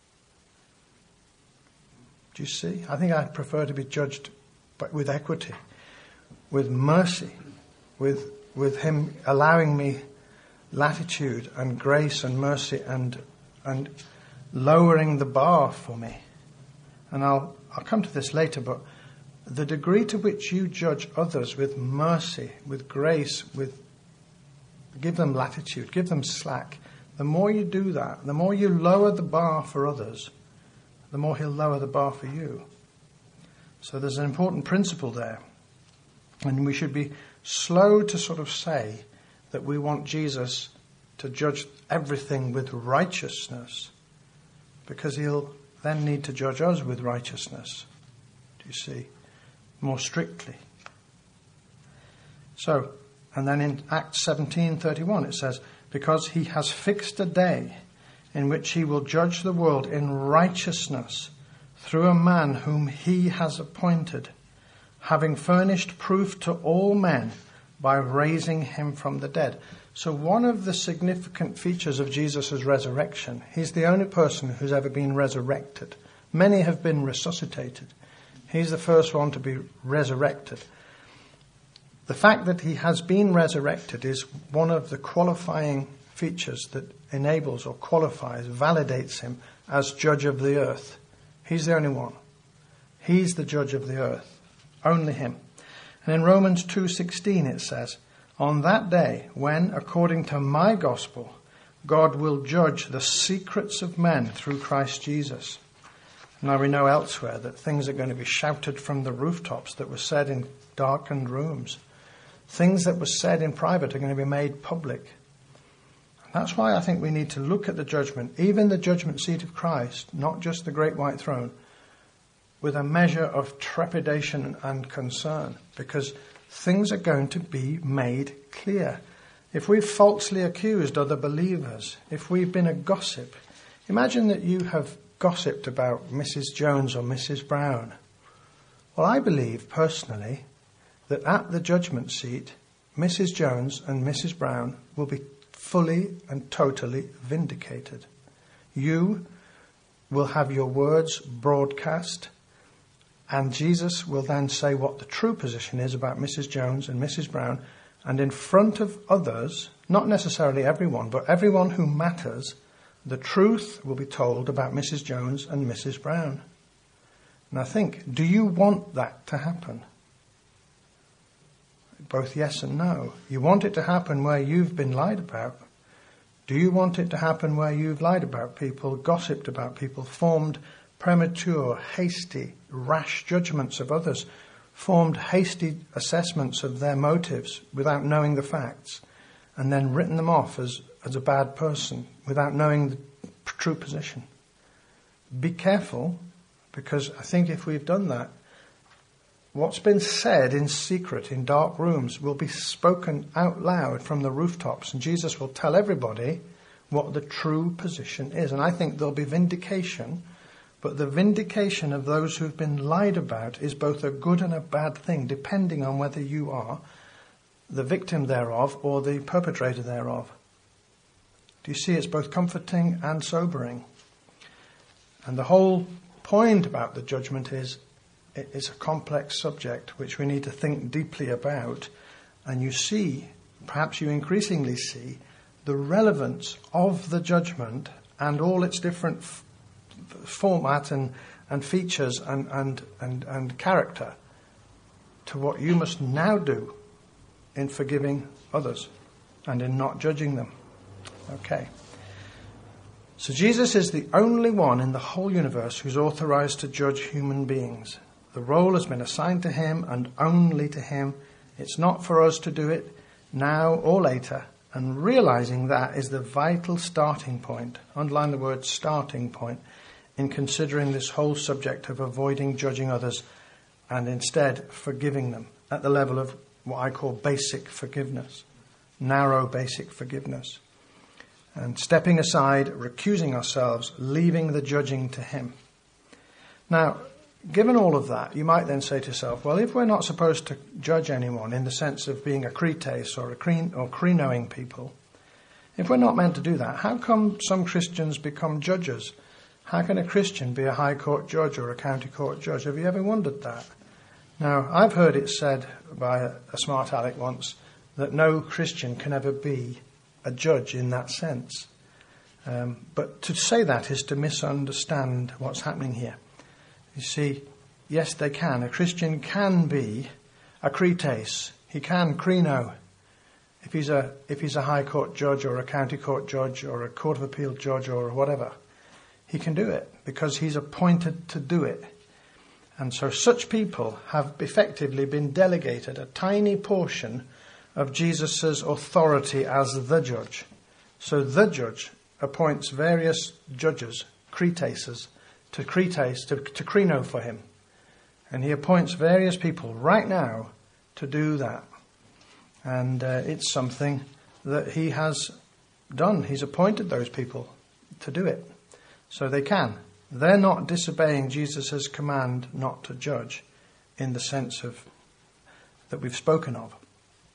Do you see? I think I'd prefer to be judged by, with equity, with mercy, with with him allowing me latitude and grace and mercy and and lowering the bar for me. And I'll I'll come to this later, but the degree to which you judge others with mercy, with grace, with give them latitude, give them slack, the more you do that, the more you lower the bar for others, the more he'll lower the bar for you. So there's an important principle there. And we should be slow to sort of say that we want Jesus to judge everything with righteousness, because he'll then need to judge us with righteousness. Do you see? More strictly. So, and then in Acts seventeen thirty-one it says, because he has fixed a day in which he will judge the world in righteousness through a man whom he has appointed, having furnished proof to all men by raising him from the dead. So one of the significant features of Jesus' resurrection, he's the only person who's ever been resurrected. Many have been resuscitated. He's the first one to be resurrected. The fact that he has been resurrected is one of the qualifying features that enables or qualifies, validates him as judge of the earth. He's the only one. He's the judge of the earth. Only him. And in Romans two sixteen it says, "On that day, when, according to my gospel, God will judge the secrets of men through Christ Jesus." Now we know elsewhere that things are going to be shouted from the rooftops that were said in darkened rooms. Things that were said in private are going to be made public. And that's why I think we need to look at the judgment, even the judgment seat of Christ, not just the great white throne, with a measure of trepidation and concern, because things are going to be made clear. If we've falsely accused other believers, if we've been a gossip, imagine that you have gossiped about Missus Jones or Missus Brown. Well, I believe personally that at the judgment seat, Missus Jones and Missus Brown will be fully and totally vindicated. You will have your words broadcast, and Jesus will then say what the true position is about Missus Jones and Missus Brown, and in front of others, not necessarily everyone, but everyone who matters, the truth will be told about Missus Jones and Missus Brown. Now think, do you want that to happen? Both yes and no. You want it to happen where you've been lied about. Do you want it to happen where you've lied about people, gossiped about people, formed premature, hasty, rash judgments of others, formed hasty assessments of their motives without knowing the facts, and then written them off as, as a bad person without knowing the true position? Be careful, because I think if we've done that, what's been said in secret, in dark rooms, will be spoken out loud from the rooftops, and Jesus will tell everybody what the true position is. And I think there'll be vindication, but the vindication of those who've been lied about is both a good and a bad thing, depending on whether you are the victim thereof or the perpetrator thereof. Do you see? It's both comforting and sobering. And the whole point about the judgment is it's a complex subject which we need to think deeply about. And you see, perhaps you increasingly see, the relevance of the judgment and all its different f- format and, and features and, and, and, and character to what you must now do in forgiving others and in not judging them. Okay. So Jesus is the only one in the whole universe who's authorized to judge human beings. The role has been assigned to him and only to him. It's not for us to do it now or later. And realizing that is the vital starting point, underline the word starting point, in considering this whole subject of avoiding judging others and instead forgiving them at the level of what I call basic forgiveness, narrow basic forgiveness. And stepping aside, recusing ourselves, leaving the judging to him. Now, given all of that, you might then say to yourself, well, if we're not supposed to judge anyone in the sense of being a krites or a kri- or krinoing people, if we're not meant to do that, how come some Christians become judges? How can a Christian be a high court judge or a county court judge? Have you ever wondered that? Now, I've heard it said by a, a smart aleck once that no Christian can ever be a judge in that sense. Um, but to say that is to misunderstand what's happening here. You see, yes, they can. A Christian can be a krites. He can krino. If he's a if he's a high court judge or a county court judge or a court of appeal judge or whatever, he can do it because he's appointed to do it. And so such people have effectively been delegated a tiny portion of Jesus' authority as the judge. So the judge appoints various judges, kriteses, to krites, to, to krino for him. And he appoints various people right now to do that. And uh, it's something that he has done. He's appointed those people to do it. So they can. They're not disobeying Jesus' command not to judge in the sense of that we've spoken of.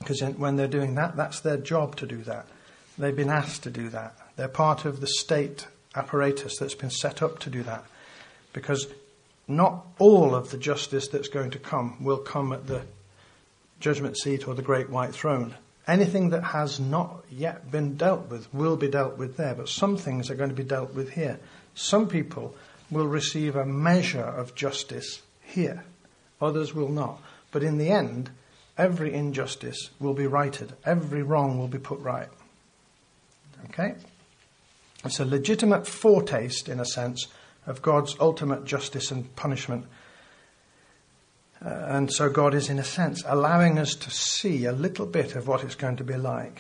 Because when they're doing that, that's their job to do that. They've been asked to do that. They're part of the state apparatus that's been set up to do that. Because not all of the justice that's going to come will come at the judgment seat or the great white throne. Anything that has not yet been dealt with will be dealt with there, but some things are going to be dealt with here. Some people will receive a measure of justice here. Others will not. But in the end, every injustice will be righted. Every wrong will be put right. Okay? It's a legitimate foretaste, in a sense, of God's ultimate justice and punishment. Uh, and so God is, in a sense, allowing us to see a little bit of what it's going to be like.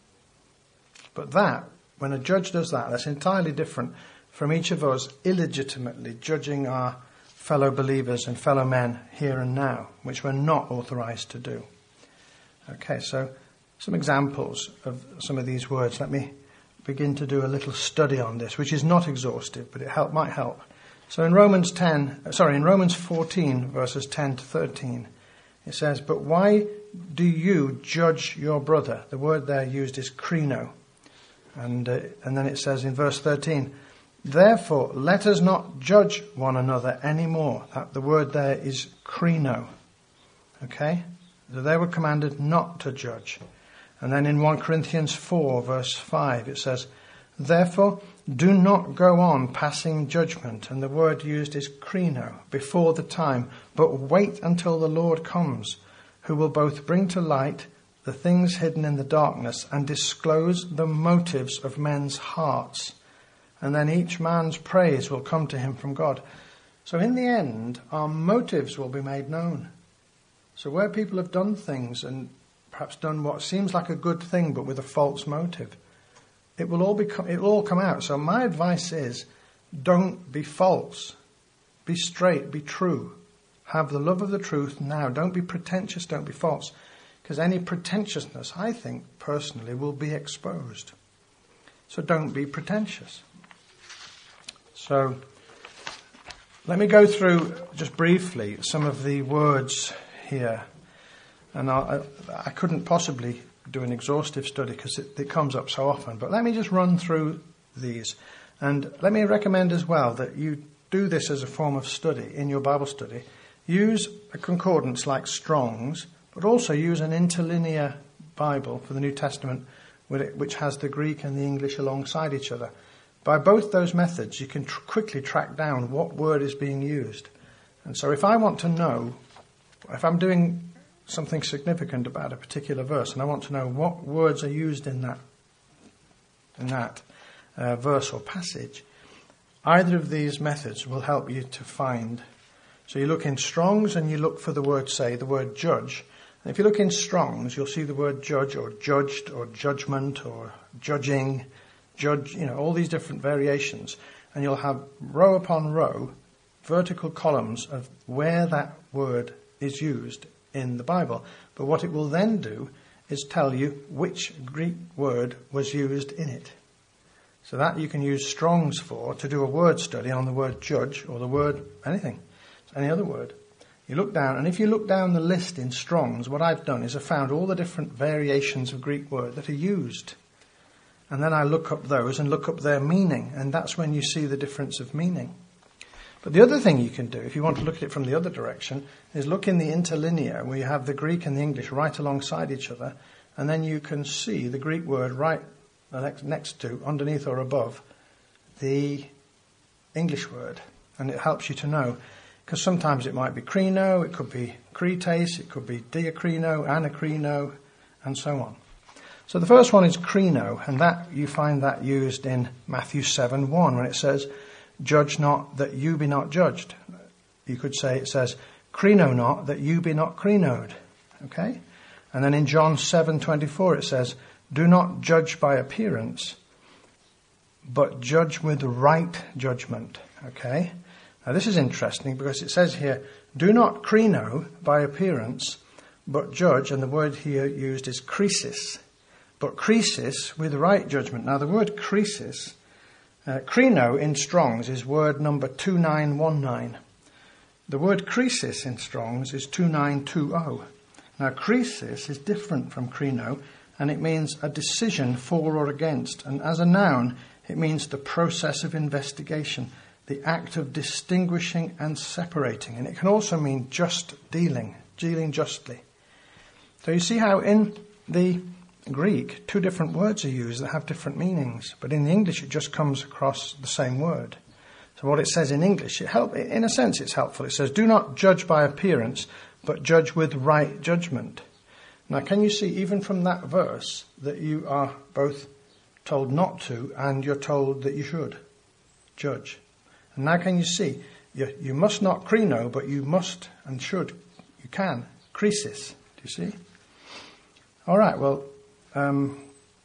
But that, when a judge does that, that's entirely different from each of us illegitimately judging our fellow believers and fellow men here and now, which we're not authorized to do. Okay, so some examples of some of these words. Let me begin to do a little study on this, which is not exhaustive, but it help, might help. So in Romans ten, sorry, in Romans fourteen, verses ten to thirteen, it says, "But why do you judge your brother?" The word there used is krino. And, uh, and then it says in verse thirteen, "Therefore, let us not judge one another anymore." That, the word there is krino. Okay? So they were commanded not to judge. And then in First Corinthians four, verse five, it says, "Therefore, do not go on passing judgment," and the word used is krino, "before the time, but wait until the Lord comes, who will both bring to light the things hidden in the darkness and disclose the motives of men's hearts. And then each man's praise will come to him from God." So in the end, our motives will be made known. So where people have done things and perhaps done what seems like a good thing but with a false motive, it will all become, it will all come out. So my advice is, don't be false. Be straight, be true. Have the love of the truth now. Don't be pretentious, don't be false. Because any pretentiousness, I think, personally, will be exposed. So don't be pretentious. So let me go through, just briefly, some of the words here. And I, I couldn't possibly do an exhaustive study because it, it comes up so often. But let me just run through these. And let me recommend as well that you do this as a form of study in your Bible study. Use a concordance like Strong's, but also use an interlinear Bible for the New Testament, which has the Greek and the English alongside each other. By both those methods, you can tr- quickly track down what word is being used. And so if I want to know, if I'm doing something significant about a particular verse, and I want to know what words are used in that in that uh, verse or passage, either of these methods will help you to find. So you look in Strong's and you look for the word, say, the word judge. And if you look in Strong's, you'll see the word judge or judged or judgment or judging, judge, you know, all these different variations. And you'll have row upon row, vertical columns of where that word is used in the Bible. But what it will then do is tell you which Greek word was used in it. So that you can use Strong's for to do a word study on the word judge or the word anything, any other word. You look down, and if you look down the list in Strong's, what I've done is I've found all the different variations of Greek word that are used. And then I look up those and look up their meaning, and that's when you see the difference of meaning. But the other thing you can do, if you want to look at it from the other direction, is look in the interlinear, where you have the Greek and the English right alongside each other, and then you can see the Greek word right next, next to, underneath or above, the English word. And it helps you to know, because sometimes it might be krino, it could be krites, it could be diakrino, anakrino, and so on. So the first one is krino, and that you find that used in Matthew seven one, when it says, "Judge not that you be not judged." You could say it says, "Krino not that you be not krinoed." Okay? And then in John seven twenty-four it says, "Do not judge by appearance, but judge with right judgment." Okay? Now this is interesting because it says here, "Do not krino by appearance, but judge," and the word here used is krisis. But krisis with right judgment. Now the word krisis, Uh, krino in Strong's is word number two nine one nine. The word krisis in Strong's is two nine two zero. Now, krisis is different from krino, and it means a decision for or against. And as a noun, it means the process of investigation, the act of distinguishing and separating. And it can also mean just dealing, dealing justly. So you see how in the Greek, two different words are used that have different meanings. But in the English, it just comes across the same word. So what it says in English, it help, in a sense, it's helpful. It says, do not judge by appearance, but judge with right judgment. Now, can you see, even from that verse, that you are both told not to and you're told that you should judge? And now can you see, you, you must not krino, but you must and should, you can, krisis. Do you see? All right, well, um,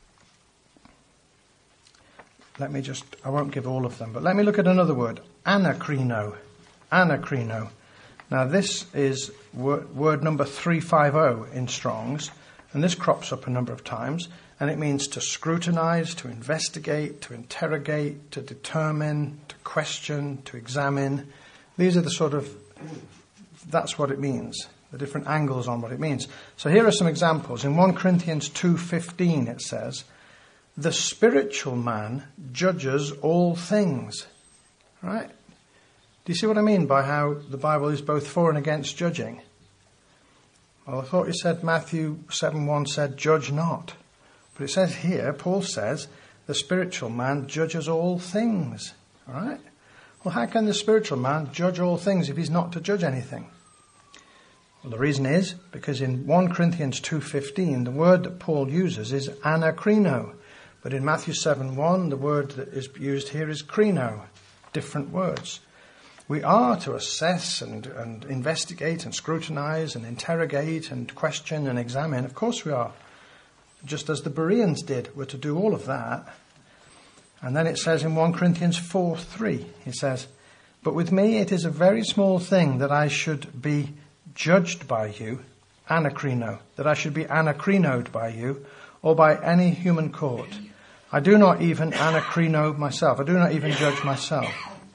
let me just, I won't give all of them, but let me look at another word, anakrino, anakrino. Now, this is word, word number three fifty in Strong's, and this crops up a number of times, and it means to scrutinize, to investigate, to interrogate, to determine, to question, to examine. These are the sort of, that's what it means, the different angles on what it means. So here are some examples. In First Corinthians two fifteen it says, the spiritual man judges all things. Right? Do you see what I mean by how the Bible is both for and against judging? Well, I thought you said Matthew seven one said, judge not. But it says here, Paul says, the spiritual man judges all things. All right? Well, how can the spiritual man judge all things if he's not to judge anything? Well, the reason is because in First Corinthians two fifteen, the word that Paul uses is anakrino. But in Matthew seven one, the word that is used here is krino. Different words. We are to assess and, and investigate and scrutinize and interrogate and question and examine. Of course we are. Just as the Bereans did, we're to do all of that. And then it says in First Corinthians four three, it says, but with me it is a very small thing that I should be judged by you, anakrino, that I should be anakrinoed by you, or by any human court. I do not even anakrino myself. I do not even judge myself.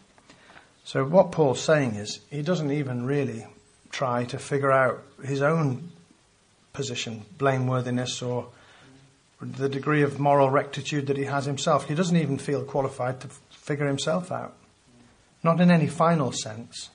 So what Paul's saying is, he doesn't even really try to figure out his own position, blameworthiness, or the degree of moral rectitude that he has himself. He doesn't even feel qualified to figure himself out. Not in any final sense.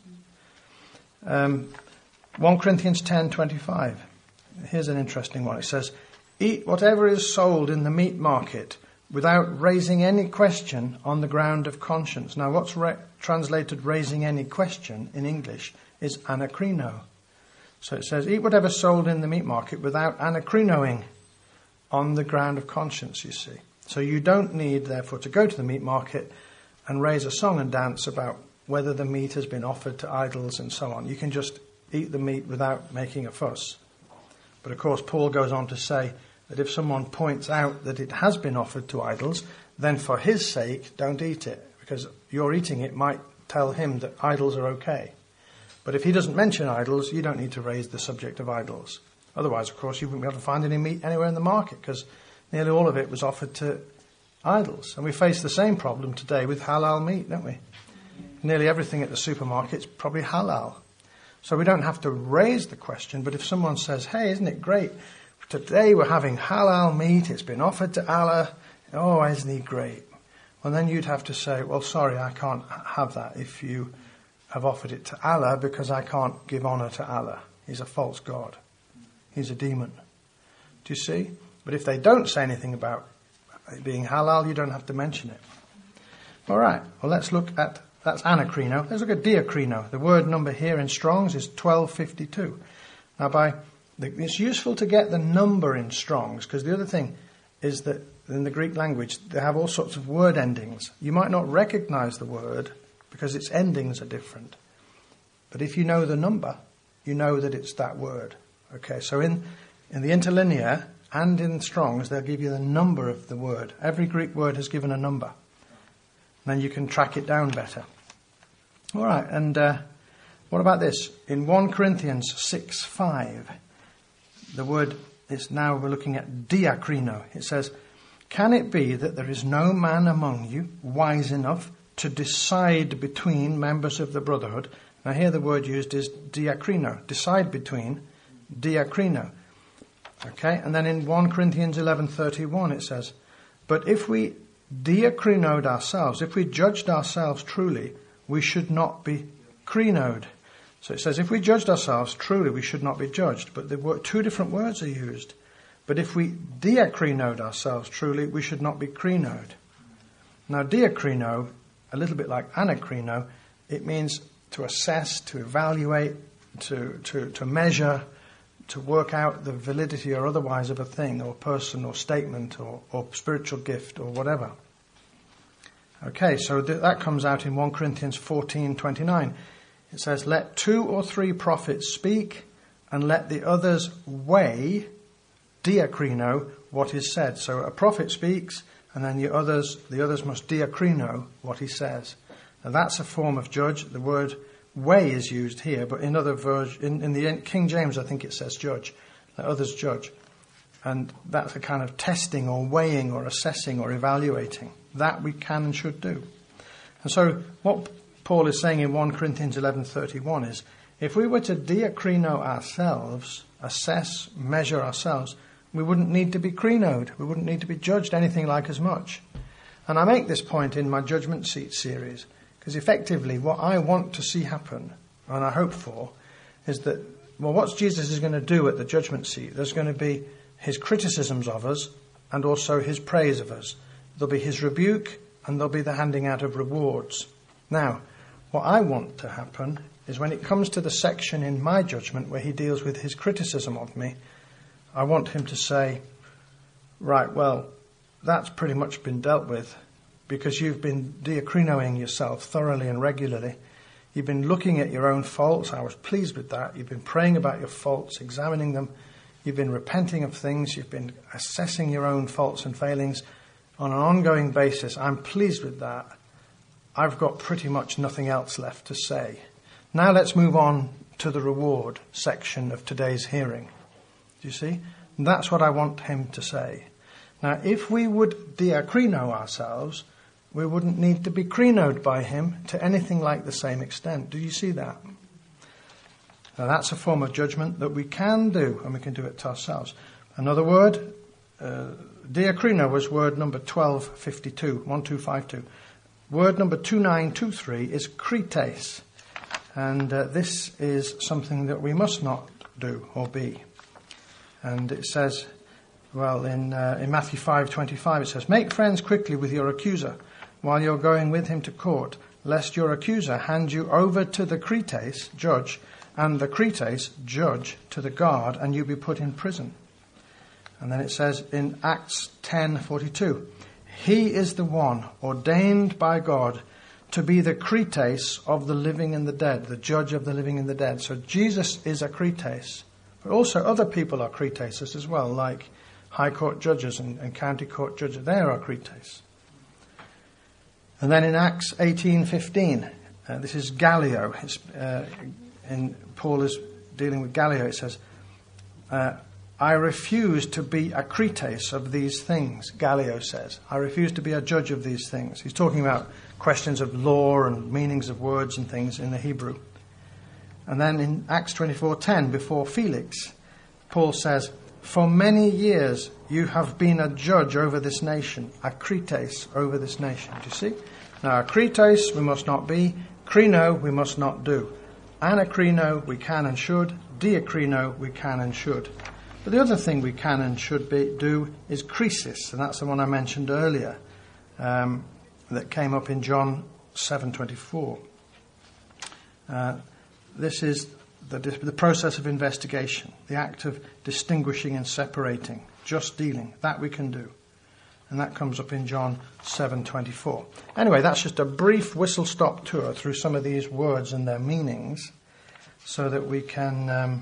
Um, First Corinthians ten twenty-five. Here's an interesting one. It says, eat whatever is sold in the meat market without raising any question on the ground of conscience. Now, what's re- translated raising any question in English is anakrino. So it says, eat whatever is sold in the meat market without anakrinoing on the ground of conscience, you see. So you don't need, therefore, to go to the meat market and raise a song and dance about whether the meat has been offered to idols and so on. You can just eat the meat without making a fuss. But of course, Paul goes on to say that if someone points out that it has been offered to idols, then for his sake, don't eat it, because your eating it might tell him that idols are okay. But if he doesn't mention idols, you don't need to raise the subject of idols. Otherwise, of course, you wouldn't be able to find any meat anywhere in the market, because nearly all of it was offered to idols. And we face the same problem today with halal meat, don't we? Nearly everything at the supermarket is probably halal. So we don't have to raise the question, but if someone says, hey, isn't it great? Today we're having halal meat, it's been offered to Allah. Oh, isn't he great? Well, then you'd have to say, well, sorry, I can't have that if you have offered it to Allah, because I can't give honor to Allah. He's a false god. He's a demon. Do you see? But if they don't say anything about it being halal, you don't have to mention it. All right, well, let's look at, that's anakrino. Let's look at diakrino. The word number here in Strong's is twelve fifty-two. Now, by it's useful to get the number in Strong's, because the other thing is that in the Greek language, they have all sorts of word endings. You might not recognize the word because its endings are different. But if you know the number, you know that it's that word. Okay, so in, in the interlinear and in Strong's, they'll give you the number of the word. Every Greek word has given a number. And then you can track it down better. All right, and uh, what about this? In First Corinthians six five, the word is now we're looking at diakrino. It says, can it be that there is no man among you wise enough to decide between members of the brotherhood? Now here the word used is diakrino, decide between, diakrino. Okay, and then in First Corinthians eleven thirty-one it says, but if we diakrinode ourselves, if we judged ourselves truly, we should not be krinoed. So it says, if we judged ourselves truly, we should not be judged. But the word, two different words are used. But if we diakrinode ourselves truly, we should not be krinoed. Now, diakrino, a little bit like anakrino, it means to assess, to evaluate, to, to, to measure, to work out the validity or otherwise of a thing or person or statement or, or spiritual gift or whatever. Okay, so th- that comes out in First Corinthians fourteen twenty-nine. It says, let two or three prophets speak and let the others weigh, diakrino, what is said. So a prophet speaks and then the others, the others must diakrino what he says. Now that's a form of judge. The word weigh is used here, but in other versions, in, in the King James, I think it says judge. Let others judge. And that's a kind of testing or weighing or assessing or evaluating. That we can and should do. And so what Paul is saying in First Corinthians eleven thirty-one is, if we were to diakrino ourselves, assess, measure ourselves, we wouldn't need to be krinoed. We wouldn't need to be judged anything like as much. And I make this point in my Judgment Seat series, because effectively what I want to see happen, and I hope for, is that, well, what Jesus is going to do at the Judgment Seat, there's going to be his criticisms of us and also his praise of us. There'll be his rebuke and there'll be the handing out of rewards. Now, what I want to happen is when it comes to the section in my judgment where he deals with his criticism of me, I want him to say, right, well, that's pretty much been dealt with because you've been diakrinoing yourself thoroughly and regularly. You've been looking at your own faults. I was pleased with that. You've been praying about your faults, examining them. You've been repenting of things. You've been assessing your own faults and failings on an ongoing basis. I'm pleased with that. I've got pretty much nothing else left to say. Now let's move on to the reward section of today's hearing. Do you see? And that's what I want him to say. Now, if we would diakrino ourselves, we wouldn't need to be krinoed by him to anything like the same extent. Do you see that? Now, that's a form of judgment that we can do, and we can do it to ourselves. Another word, uh, diakrino was word number twelve fifty-two, twelve fifty-two. Word number two nine two three is krites, and uh, this is something that we must not do or be. And it says, well, in uh, in Matthew five twenty-five, it says, make friends quickly with your accuser while you're going with him to court, lest your accuser hand you over to the krites, judge, and the krites, judge, to the guard, and you be put in prison. And then it says in Acts ten forty-two, he is the one ordained by God to be the krites of the living and the dead, the judge of the living and the dead. So Jesus is a krites, but also other people are kriteses as well, like high court judges and, and county court judges. They are krites. And then in Acts eighteen fifteen, uh, this is Gallio. It's, uh, in Paul is dealing with Gallio. It says, uh, I refuse to be a krites of these things, Gallio says. I refuse to be a judge of these things. He's talking about questions of law and meanings of words and things in the Hebrew. And then in Acts twenty-four ten, before Felix, Paul says, for many years you have been a judge over this nation, a krites over this nation. Do you see? Now, a krites we must not be, krino we must not do. Anakrino we can and should, diakrino we can and should. But the other thing we can and should be, do is krisis, and that's the one I mentioned earlier, um, that came up in John seven twenty-four. Uh, this is the, the process of investigation, the act of distinguishing and separating, just dealing. That we can do. And that comes up in John seven twenty-four. Anyway, that's just a brief whistle-stop tour through some of these words and their meanings so that we can... Um,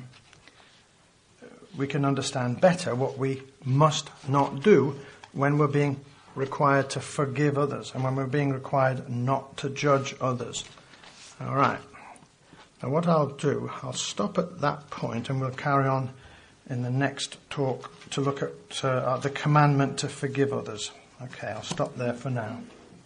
we can understand better what we must not do when we're being required to forgive others and when we're being required not to judge others. All right. Now what I'll do, I'll stop at that point and we'll carry on in the next talk to look at uh, the commandment to forgive others. Okay, I'll stop there for now.